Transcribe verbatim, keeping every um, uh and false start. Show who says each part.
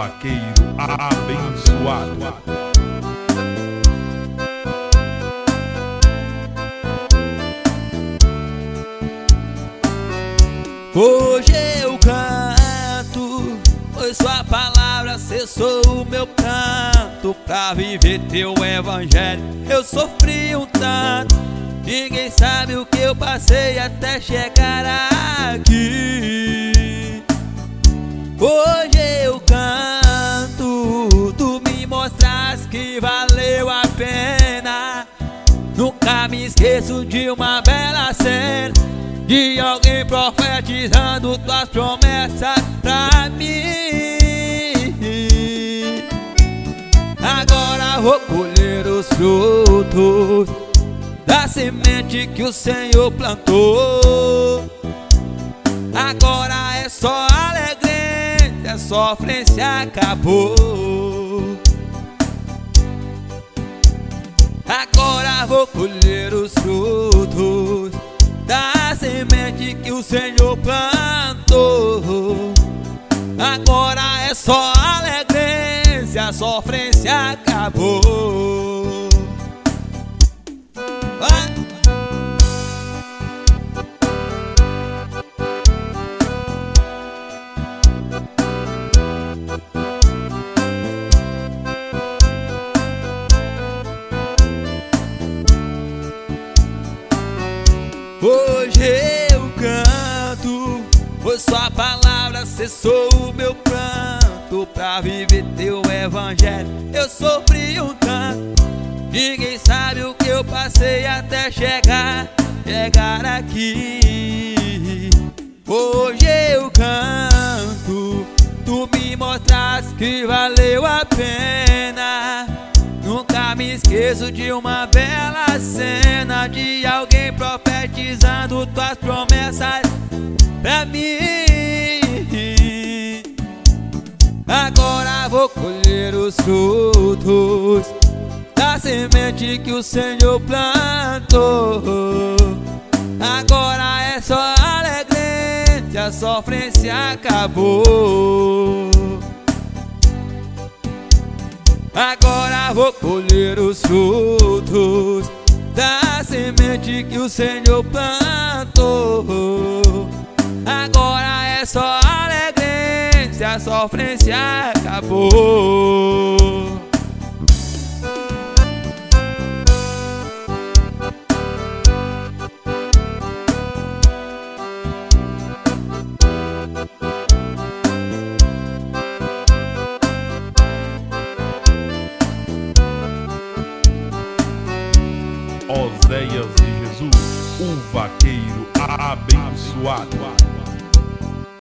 Speaker 1: vaqueiro abençoado.
Speaker 2: Hoje eu canto, pois sua palavra cessou o meu canto. Pra viver teu evangelho eu sofri um tanto. Ninguém sabe o que eu passei até chegar aqui. Hoje eu canto, tu me mostraste que valeu a pena. Nunca me esqueço de uma bela cena, de alguém profetizando tuas promessas pra mim. Agora vou colher os frutos da semente que o Senhor plantou. Agora é só alegria, a sofrência acabou. Agora vou colher os frutos da semente que o Senhor plantou. Agora é só alegria, a sofrência acabou. Ah! Hoje eu canto, pois sua palavra cessou o meu pranto. Pra viver teu evangelho eu sofri um tanto. Ninguém sabe o que eu passei até chegar, chegar aqui. Hoje eu canto, tu me mostraste que valeu a pena. Nunca me esqueço de uma bela cena, de alguém profetizando tuas promessas pra mim. Agora vou colher os frutos da semente que o Senhor plantou. Agora é só alegria, a sofrência acabou. Agora vou colher os frutos da semente que o Senhor plantou. Agora é só alegria, a sofrência acabou.
Speaker 1: Oséias de Jesus, o vaqueiro abençoado.